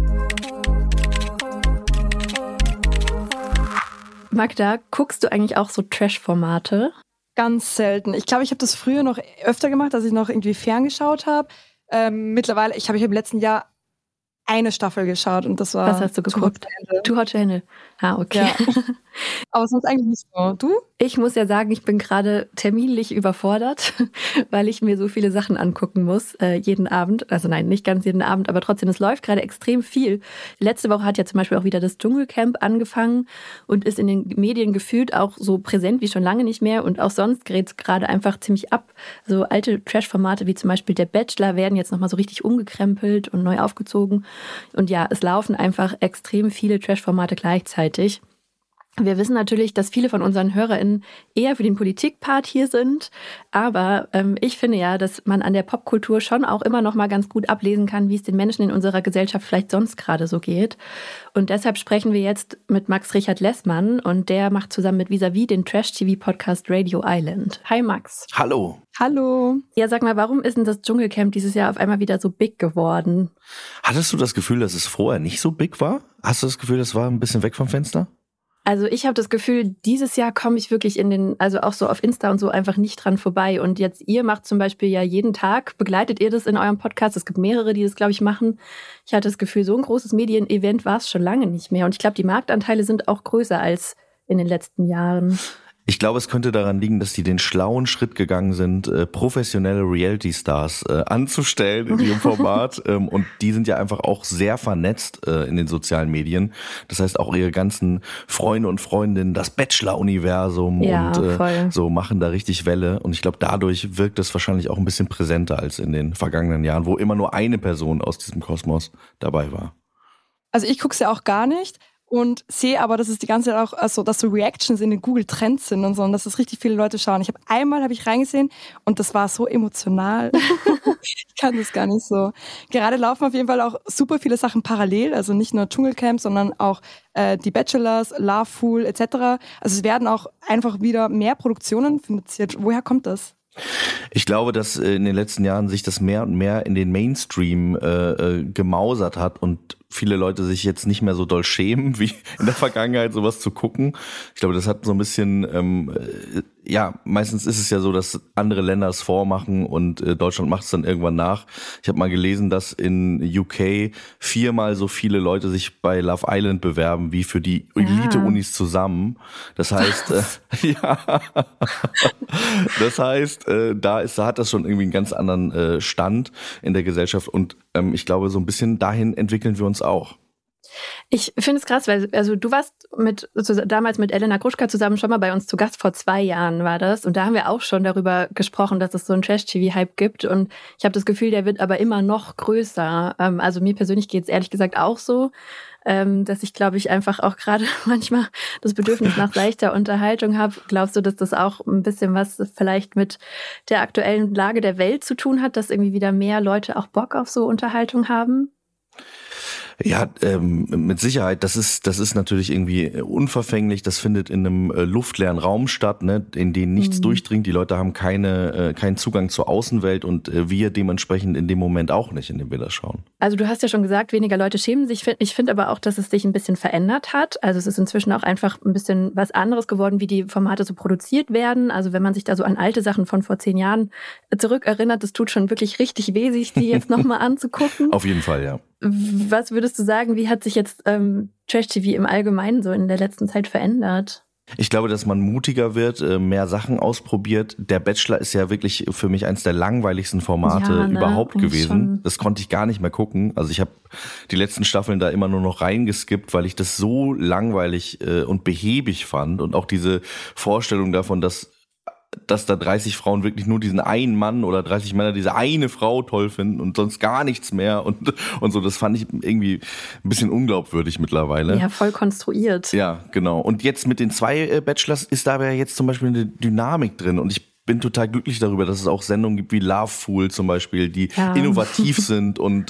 Magda, guckst du eigentlich auch so Trash-Formate? Ganz selten. Ich glaube, ich habe das früher noch öfter gemacht, als ich noch irgendwie ferngeschaut habe. Mittlerweile, ich habe im letzten Jahr eine Staffel geschaut und das war... Was hast du geguckt? Too Hot to Handle. Ah, okay. Ja. Aber sonst eigentlich nicht so. Du? Ich muss ja sagen, ich bin gerade terminlich überfordert, weil ich mir so viele Sachen angucken muss, jeden Abend. Also nein, nicht ganz jeden Abend, aber trotzdem, es läuft gerade extrem viel. Letzte Woche hat ja zum Beispiel auch wieder das Dschungelcamp angefangen und ist in den Medien gefühlt auch so präsent wie schon lange nicht mehr. Und auch sonst gerät es gerade einfach ziemlich ab. So alte Trash-Formate wie zum Beispiel Der Bachelor werden jetzt nochmal so richtig umgekrempelt und neu aufgezogen. Und ja, es laufen einfach extrem viele Trash-Formate gleichzeitig. Wir wissen natürlich, dass viele von unseren HörerInnen eher für den Politikpart hier sind, aber ich finde ja, dass man an der Popkultur schon auch immer noch mal ganz gut ablesen kann, wie es den Menschen in unserer Gesellschaft vielleicht sonst gerade so geht. Und deshalb sprechen wir jetzt mit Max Richard Lessmann und der macht zusammen mit Vis-a-vis den Trash-TV-Podcast Radio Island. Hi Max. Hallo. Hallo. Ja, sag mal, warum ist denn das Dschungelcamp dieses Jahr auf einmal wieder so big geworden? Hattest du das Gefühl, dass es vorher nicht so big war? Hast du das Gefühl, das war ein bisschen weg vom Fenster? Also ich habe das Gefühl, dieses Jahr komme ich wirklich also auch so auf Insta und so einfach nicht dran vorbei. Und jetzt, ihr macht zum Beispiel ja jeden Tag, begleitet ihr das in eurem Podcast? Es gibt mehrere, die das, glaube ich, machen. Ich hatte das Gefühl, so ein großes Medienevent war es schon lange nicht mehr. Und ich glaube, die Marktanteile sind auch größer als in den letzten Jahren. Ich glaube, es könnte daran liegen, dass die den schlauen Schritt gegangen sind, professionelle Reality-Stars anzustellen in ihrem Format. Und die sind ja einfach auch sehr vernetzt in den sozialen Medien. Das heißt, auch ihre ganzen Freunde und Freundinnen, das Bachelor-Universum und so machen da richtig Welle. Und ich glaube, dadurch wirkt es wahrscheinlich auch ein bisschen präsenter als in den vergangenen Jahren, wo immer nur eine Person aus diesem Kosmos dabei war. Also ich gucke es ja auch gar nicht. Und sehe aber, dass es die ganze Zeit auch, also dass so Reactions in den Google Trends sind und so und dass das richtig viele Leute schauen. Einmal habe ich reingesehen und das war so emotional. Ich kann das gar nicht so. Gerade laufen auf jeden Fall auch super viele Sachen parallel, also nicht nur Dschungelcamp, sondern auch die Bachelors, Lovefool etc. Also es werden auch einfach wieder mehr Produktionen finanziert. Woher kommt das? Ich glaube, dass in den letzten Jahren sich das mehr und mehr in den Mainstream gemausert hat und viele Leute sich jetzt nicht mehr so doll schämen, wie in der Vergangenheit sowas zu gucken. Ich glaube, das hat so ein bisschen, meistens ist es ja so, dass andere Länder es vormachen und Deutschland macht es dann irgendwann nach. Ich habe mal gelesen, dass in UK 4-mal so viele Leute sich bei Love Island bewerben, wie für die Elite-Unis zusammen. Das heißt, da hat das schon irgendwie einen ganz anderen Stand in der Gesellschaft und ich glaube, so ein bisschen dahin entwickeln wir uns auch. Ich finde es krass, weil du warst damals mit Elena Gruschka zusammen schon mal bei uns zu Gast, vor 2 Jahren war das. Und da haben wir auch schon darüber gesprochen, dass es so einen Trash-TV-Hype gibt. Und ich habe das Gefühl, der wird aber immer noch größer. Also mir persönlich geht es ehrlich gesagt auch so. dass ich, glaube ich, einfach auch gerade manchmal das Bedürfnis nach leichter Unterhaltung habe. Glaubst du, dass das auch ein bisschen was vielleicht mit der aktuellen Lage der Welt zu tun hat, dass irgendwie wieder mehr Leute auch Bock auf so Unterhaltung haben? Ja, mit Sicherheit. Das ist natürlich irgendwie unverfänglich. Das findet in einem luftleeren Raum statt, ne, in den nichts durchdringt. Die Leute haben keinen Zugang zur Außenwelt und wir dementsprechend in dem Moment auch nicht, in dem wir das schauen. Also du hast ja schon gesagt, weniger Leute schämen sich. Ich finde aber auch, dass es sich ein bisschen verändert hat. Also es ist inzwischen auch einfach ein bisschen was anderes geworden, wie die Formate so produziert werden. Also wenn man sich da so an alte Sachen von vor 10 Jahren zurückerinnert, das tut schon wirklich richtig weh, sich die jetzt nochmal anzugucken. Auf jeden Fall, ja. Was würdest du sagen, wie hat sich jetzt Trash-TV im Allgemeinen so in der letzten Zeit verändert? Ich glaube, dass man mutiger wird, mehr Sachen ausprobiert. Der Bachelor ist ja wirklich für mich eins der langweiligsten Formate überhaupt gewesen. Schon. Das konnte ich gar nicht mehr gucken. Also ich habe die letzten Staffeln da immer nur noch reingeskippt, weil ich das so langweilig und behäbig fand. Und auch diese Vorstellung davon, dass da 30 Frauen wirklich nur diesen einen Mann oder 30 Männer diese eine Frau toll finden und sonst gar nichts mehr und so. Das fand ich irgendwie ein bisschen unglaubwürdig mittlerweile. Ja, voll konstruiert. Ja, genau. Und jetzt mit den 2 Bachelors ist da aber jetzt zum Beispiel eine Dynamik drin und ich bin total glücklich darüber, dass es auch Sendungen gibt wie Loveful zum Beispiel, die innovativ sind und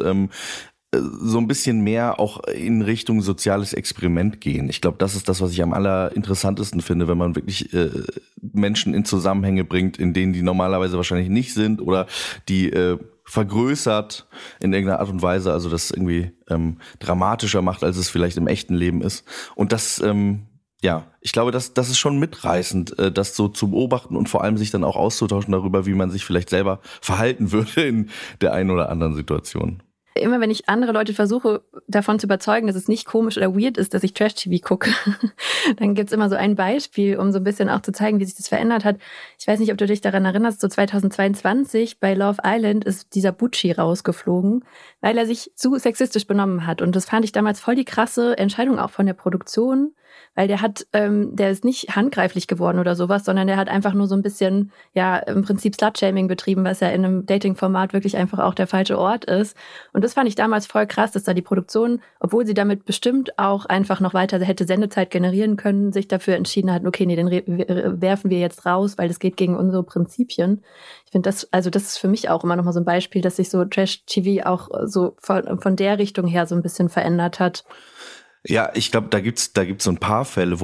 so ein bisschen mehr auch in Richtung soziales Experiment gehen. Ich glaube, das ist das, was ich am allerinteressantesten finde, wenn man wirklich Menschen in Zusammenhänge bringt, in denen die normalerweise wahrscheinlich nicht sind oder die vergrößert in irgendeiner Art und Weise, also das irgendwie dramatischer macht, als es vielleicht im echten Leben ist. Und das ich glaube, das ist schon mitreißend, das so zu beobachten und vor allem sich dann auch auszutauschen darüber, wie man sich vielleicht selber verhalten würde in der einen oder anderen Situation. Immer wenn ich andere Leute versuche, davon zu überzeugen, dass es nicht komisch oder weird ist, dass ich Trash-TV gucke, dann gibt's immer so ein Beispiel, um so ein bisschen auch zu zeigen, wie sich das verändert hat. Ich weiß nicht, ob du dich daran erinnerst, so 2022 bei Love Island ist dieser Bucci rausgeflogen, weil er sich zu sexistisch benommen hat. Und das fand ich damals voll die krasse Entscheidung auch von der Produktion, weil der ist nicht handgreiflich geworden oder sowas, sondern der hat einfach nur so ein bisschen, im Prinzip Slut-Shaming betrieben, was ja in einem Dating-Format wirklich einfach auch der falsche Ort ist. Und das fand ich damals voll krass, dass da die Produktion, obwohl sie damit bestimmt auch einfach noch weiter hätte Sendezeit generieren können, sich dafür entschieden hat, okay, den werfen wir jetzt raus, weil das geht gegen unsere Prinzipien. Ich finde das ist für mich auch immer noch mal so ein Beispiel, dass sich so Trash-TV auch so von der Richtung her so ein bisschen verändert hat. Ja, ich glaube, da gibt's so ein paar Fälle,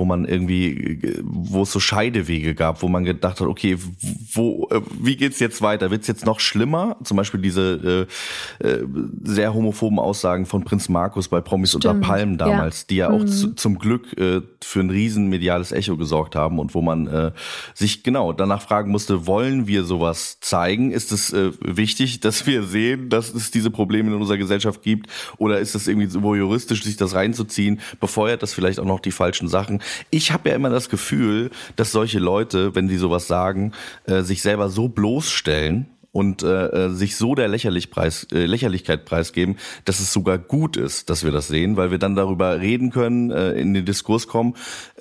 wo es so Scheidewege gab, wo man gedacht hat, okay, wie geht's jetzt weiter? Wird's jetzt noch schlimmer? Zum Beispiel diese sehr homophoben Aussagen von Prinz Markus bei Promis unter Palmen damals, die ja auch zum Glück für ein riesen mediales Echo gesorgt haben und wo man sich genau danach fragen musste, wollen wir sowas zeigen? Ist es wichtig, dass wir sehen, dass es diese Probleme in unserer Gesellschaft gibt? Oder ist es irgendwie so juristisch, sich das reinzuziehen? Befeuert das vielleicht auch noch die falschen Sachen? Ich habe ja immer das Gefühl, dass solche Leute, wenn die sowas sagen, sich selber so bloßstellen und sich so der Lächerlichkeit preisgeben, dass es sogar gut ist, dass wir das sehen, weil wir dann darüber reden können, in den Diskurs kommen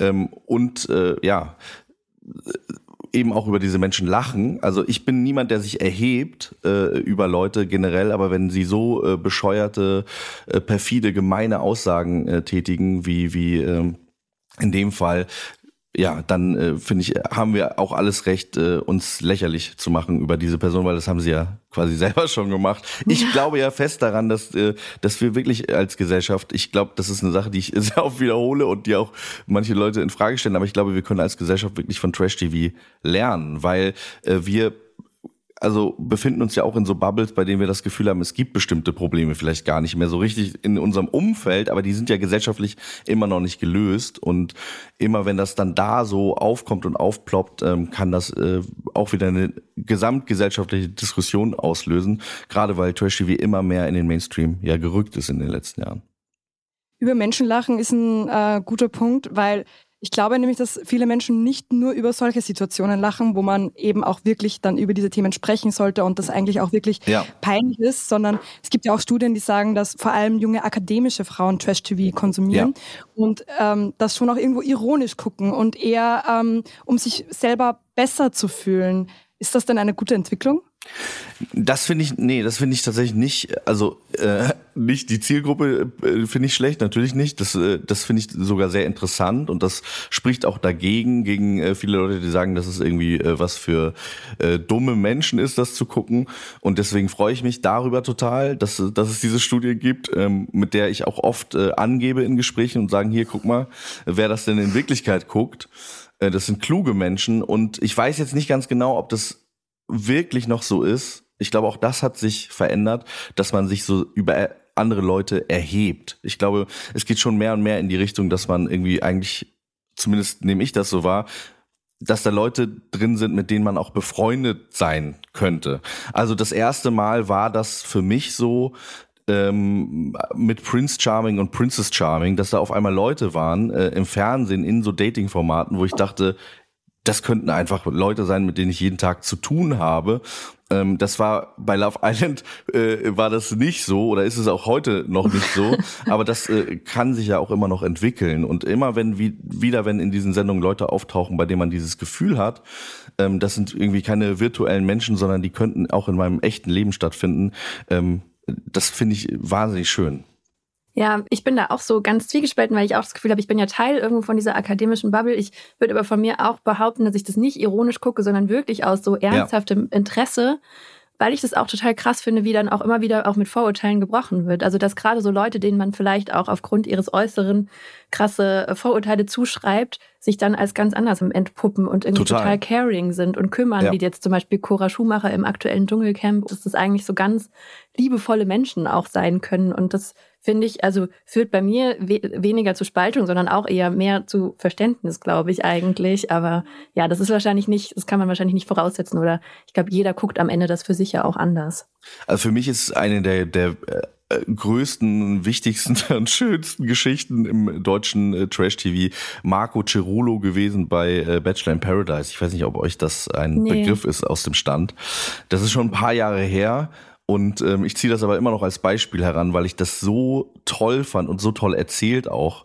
eben auch über diese Menschen lachen. Also ich bin niemand, der sich erhebt über Leute generell, aber wenn sie so bescheuerte, perfide, gemeine Aussagen tätigen, wie in dem Fall, dann finde ich, haben wir auch alles Recht, uns lächerlich zu machen über diese Person, weil das haben sie ja quasi selber schon gemacht. Ich glaube ja fest daran, dass wir wirklich als Gesellschaft, ich glaube, das ist eine Sache, die ich sehr oft wiederhole und die auch manche Leute in Frage stellen, aber ich glaube, wir können als Gesellschaft wirklich von Trash-TV lernen, weil wir befinden uns ja auch in so Bubbles, bei denen wir das Gefühl haben, es gibt bestimmte Probleme vielleicht gar nicht mehr so richtig in unserem Umfeld, aber die sind ja gesellschaftlich immer noch nicht gelöst und immer wenn das dann da so aufkommt und aufploppt, kann das auch wieder eine gesamtgesellschaftliche Diskussion auslösen, gerade weil Trash-TV immer mehr in den Mainstream gerückt ist in den letzten Jahren. Über Menschen lachen ist ein guter Punkt, weil ich glaube nämlich, dass viele Menschen nicht nur über solche Situationen lachen, wo man eben auch wirklich dann über diese Themen sprechen sollte und das eigentlich auch wirklich peinlich ist, sondern es gibt ja auch Studien, die sagen, dass vor allem junge akademische Frauen Trash-TV konsumieren und das schon auch irgendwo ironisch gucken und eher, um sich selber besser zu fühlen, Ist das denn eine gute Entwicklung? Das finde ich tatsächlich nicht. Also nicht die Zielgruppe finde ich schlecht, natürlich nicht. Das finde ich sogar sehr interessant und das spricht auch gegen viele Leute, die sagen, dass es irgendwie was für dumme Menschen ist, das zu gucken. Und deswegen freue ich mich darüber total, dass es diese Studie gibt, mit der ich auch oft angebe in Gesprächen und sagen, hier, guck mal, wer das denn in Wirklichkeit guckt. Das sind kluge Menschen und ich weiß jetzt nicht ganz genau, ob das wirklich noch so ist. Ich glaube, auch das hat sich verändert, dass man sich so über andere Leute erhebt. Ich glaube, es geht schon mehr und mehr in die Richtung, dass man irgendwie eigentlich, zumindest nehme ich das so wahr, dass da Leute drin sind, mit denen man auch befreundet sein könnte. Also das erste Mal war das für mich so, mit Prince Charming und Princess Charming, dass da auf einmal Leute waren im Fernsehen in so Dating-Formaten, wo ich dachte, das könnten einfach Leute sein, mit denen ich jeden Tag zu tun habe. Das war bei Love Island war das nicht so oder ist es auch heute noch nicht so. Aber das kann sich ja auch immer noch entwickeln. Und immer wenn in diesen Sendungen Leute auftauchen, bei denen man dieses Gefühl hat, das sind irgendwie keine virtuellen Menschen, sondern die könnten auch in meinem echten Leben stattfinden. Das finde ich wahnsinnig schön. Ja, ich bin da auch so ganz zwiegespalten, weil ich auch das Gefühl habe, ich bin ja Teil irgendwo von dieser akademischen Bubble. Ich würde aber von mir auch behaupten, dass ich das nicht ironisch gucke, sondern wirklich aus so ernsthaftem Interesse, weil ich das auch total krass finde, wie dann auch immer wieder auch mit Vorurteilen gebrochen wird. Also dass gerade so Leute, denen man vielleicht auch aufgrund ihres Äußeren krasse Vorurteile zuschreibt, sich dann als ganz anders entpuppen und irgendwie total caring sind und kümmern, wie jetzt zum Beispiel Cora Schumacher im aktuellen Dschungelcamp, dass das eigentlich so ganz liebevolle Menschen auch sein können. Und das finde ich, also führt bei mir weniger zu Spaltung, sondern auch eher mehr zu Verständnis, glaube ich eigentlich. Aber ja, das ist wahrscheinlich nicht, das kann man wahrscheinlich nicht voraussetzen. Oder ich glaube, jeder guckt am Ende das für sich ja auch anders. Also für mich ist eine der größten, wichtigsten und schönsten Geschichten im deutschen Trash-TV Marco Cerullo gewesen bei Bachelor in Paradise. Ich weiß nicht, ob euch das ein Begriff ist aus dem Stand. Das ist schon ein paar Jahre her. Und ich ziehe das aber immer noch als Beispiel heran, weil ich das so toll fand und so toll erzählt auch.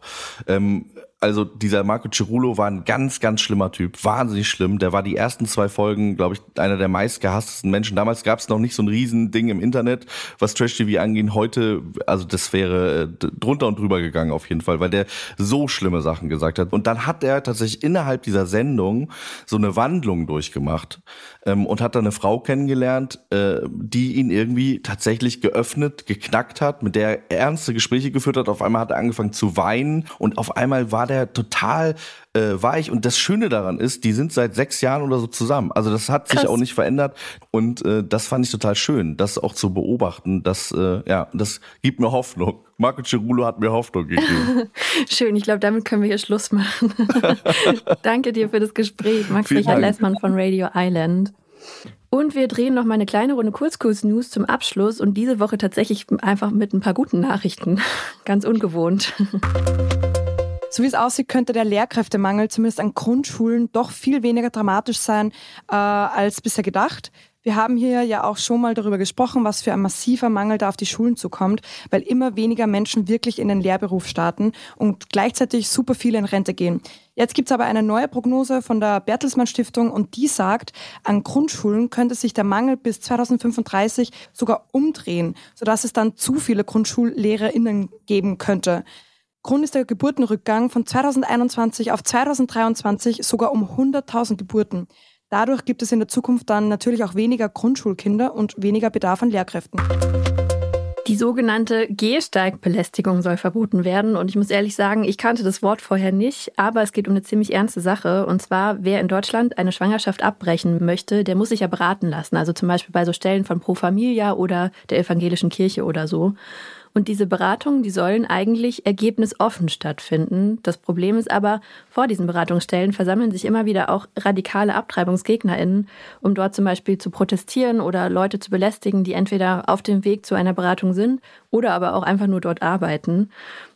Also dieser Marco Cerullo war ein ganz, ganz schlimmer Typ, wahnsinnig schlimm. Der war die ersten 2 Folgen, glaube ich, einer der meistgehasstesten Menschen. Damals gab es noch nicht so ein Riesending im Internet, was Trash-TV angeht. Heute, also das wäre drunter und drüber gegangen auf jeden Fall, weil der so schlimme Sachen gesagt hat. Und dann hat er tatsächlich innerhalb dieser Sendung so eine Wandlung durchgemacht und hat dann eine Frau kennengelernt, die ihn irgendwie tatsächlich geknackt hat, mit der er ernste Gespräche geführt hat. Auf einmal hat er angefangen zu weinen und auf einmal war der total weich. Und das Schöne daran ist, die sind seit 6 Jahren oder so zusammen. Also das hat sich auch nicht verändert. Und das fand ich total schön, das auch zu beobachten. Das gibt mir Hoffnung. Marco Cerullo hat mir Hoffnung gegeben. Schön, ich glaube, damit können wir hier Schluss machen. Danke dir für das Gespräch, Max Richard Lessmann von Radio Island. Und wir drehen noch mal eine kleine Runde Kurzkurs-News zum Abschluss und diese Woche tatsächlich einfach mit ein paar guten Nachrichten. Ganz ungewohnt. So wie es aussieht, könnte der Lehrkräftemangel zumindest an Grundschulen doch viel weniger dramatisch sein als bisher gedacht. Wir haben hier ja auch schon mal darüber gesprochen, was für ein massiver Mangel da auf die Schulen zukommt, weil immer weniger Menschen wirklich in den Lehrberuf starten und gleichzeitig super viele in Rente gehen. Jetzt gibt's aber eine neue Prognose von der Bertelsmann Stiftung und die sagt, an Grundschulen könnte sich der Mangel bis 2035 sogar umdrehen, sodass es dann zu viele GrundschullehrerInnen geben könnte. Grund ist der Geburtenrückgang von 2021 auf 2023 sogar um 100.000 Geburten. Dadurch gibt es in der Zukunft dann natürlich auch weniger Grundschulkinder und weniger Bedarf an Lehrkräften. Die sogenannte Gehsteigbelästigung soll verboten werden. Und ich muss ehrlich sagen, ich kannte das Wort vorher nicht, aber es geht um eine ziemlich ernste Sache. Und zwar, wer in Deutschland eine Schwangerschaft abbrechen möchte, der muss sich ja beraten lassen. Also zum Beispiel bei so Stellen von Pro Familia oder der evangelischen Kirche oder so. Und diese Beratungen, die sollen eigentlich ergebnisoffen stattfinden. Das Problem ist aber, vor diesen Beratungsstellen versammeln sich immer wieder auch radikale AbtreibungsgegnerInnen, um dort zum Beispiel zu protestieren oder Leute zu belästigen, die entweder auf dem Weg zu einer Beratung sind oder aber auch einfach nur dort arbeiten.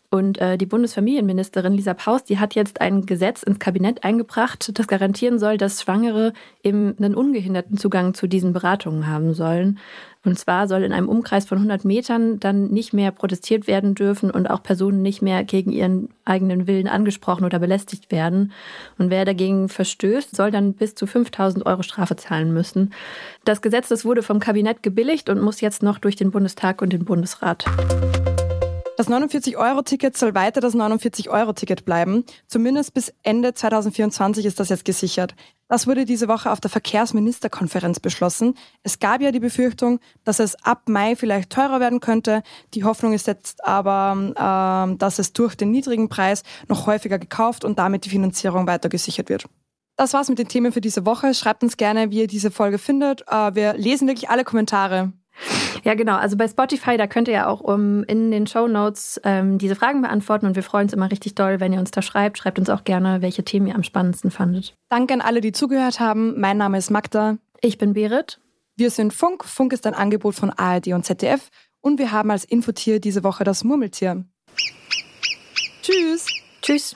Und die Bundesfamilienministerin Lisa Paus, die hat jetzt ein Gesetz ins Kabinett eingebracht, das garantieren soll, dass Schwangere eben einen ungehinderten Zugang zu diesen Beratungen haben sollen. Und zwar soll in einem Umkreis von 100 Metern dann nicht mehr protestiert werden dürfen und auch Personen nicht mehr gegen ihren eigenen Willen angesprochen oder belästigt werden. Und wer dagegen verstößt, soll dann bis zu 5.000 € Strafe zahlen müssen. Das Gesetz, das wurde vom Kabinett gebilligt und muss jetzt noch durch den Bundestag und den Bundesrat. Das 49-Euro-Ticket soll weiter das 49-Euro-Ticket bleiben. Zumindest bis Ende 2024 ist das jetzt gesichert. Das wurde diese Woche auf der Verkehrsministerkonferenz beschlossen. Es gab ja die Befürchtung, dass es ab Mai vielleicht teurer werden könnte. Die Hoffnung ist jetzt aber, dass es durch den niedrigen Preis noch häufiger gekauft und damit die Finanzierung weiter gesichert wird. Das war's mit den Themen für diese Woche. Schreibt uns gerne, wie ihr diese Folge findet. Wir lesen wirklich alle Kommentare. Ja, genau. Also bei Spotify, da könnt ihr ja auch in den Shownotes diese Fragen beantworten und wir freuen uns immer richtig doll, wenn ihr uns da schreibt. Schreibt uns auch gerne, welche Themen ihr am spannendsten fandet. Danke an alle, die zugehört haben. Mein Name ist Magda. Ich bin Berit. Wir sind Funk. Funk ist ein Angebot von ARD und ZDF. Und wir haben als Infotier diese Woche das Murmeltier. Tschüss. Tschüss.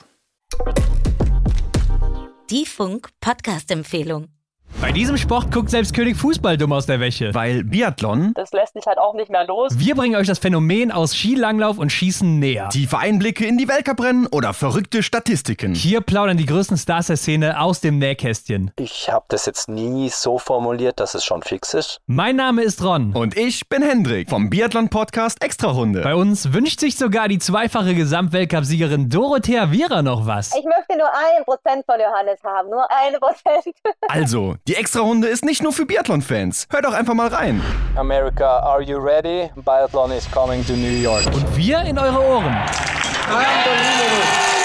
Die Funk-Podcast-Empfehlung. Bei diesem Sport guckt selbst König Fußball dumm aus der Wäsche. Weil Biathlon, das lässt sich halt auch nicht mehr los. Wir bringen euch das Phänomen aus Skilanglauf und Schießen näher. Tiefe Einblicke in die Weltcuprennen oder verrückte Statistiken. Hier plaudern die größten Stars der Szene aus dem Nähkästchen. Ich habe das jetzt nie so formuliert, dass es schon fix ist. Mein Name ist Ron. Und ich bin Hendrik vom Biathlon-Podcast Extrarunde. Bei uns wünscht sich sogar die zweifache Gesamtweltcup-Siegerin Dorothea Viera noch was. Ich möchte nur 1% von Johannes haben, nur 1%. Also, die Extrarunde ist nicht nur für Biathlon-Fans. Hört doch einfach mal rein. America, are you ready? Biathlon is coming to New York. Und wir in eure Ohren. Unbelievable.